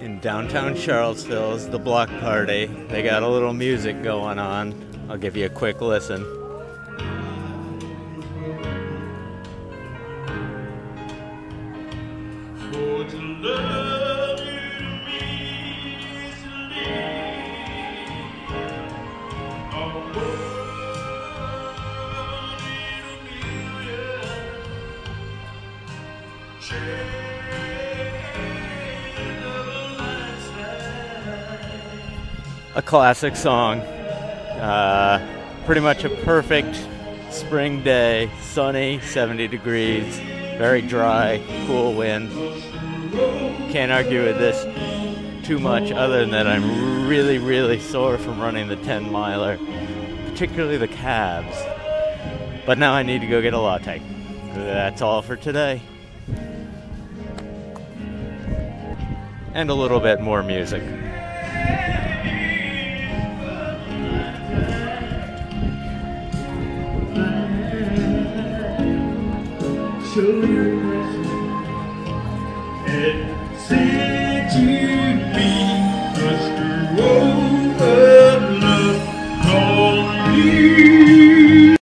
In downtown Charlottesville is the block party. They got a little music going on. I'll give you a quick listen. For to love you to me is to live a world a classic song. Pretty much a perfect spring day, sunny, 70 degrees, very dry, cool wind. Can't argue with this too much other than that I'm really, really sore from running the 10 miler, particularly the calves. But now I need to go get a latte. That's all for today. And a little bit more music. Show your passion and see